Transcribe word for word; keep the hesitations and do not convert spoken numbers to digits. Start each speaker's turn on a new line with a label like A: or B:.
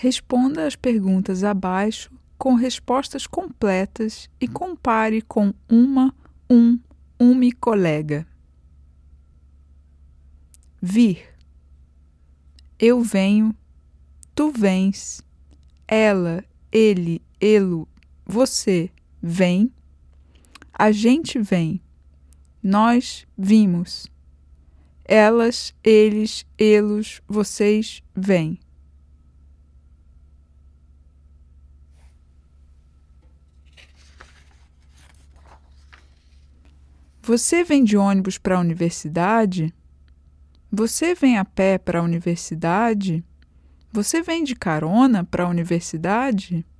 A: Responda as perguntas abaixo com respostas completas e compare com uma, um, uma colega. Vir. Eu venho, tu vens, ela, ele, elo, você vem, a gente vem, nós vimos, elas, eles, elos, vocês vêm. Você vem de ônibus para a universidade? Você vem a pé para a universidade? Você vem de carona para a universidade?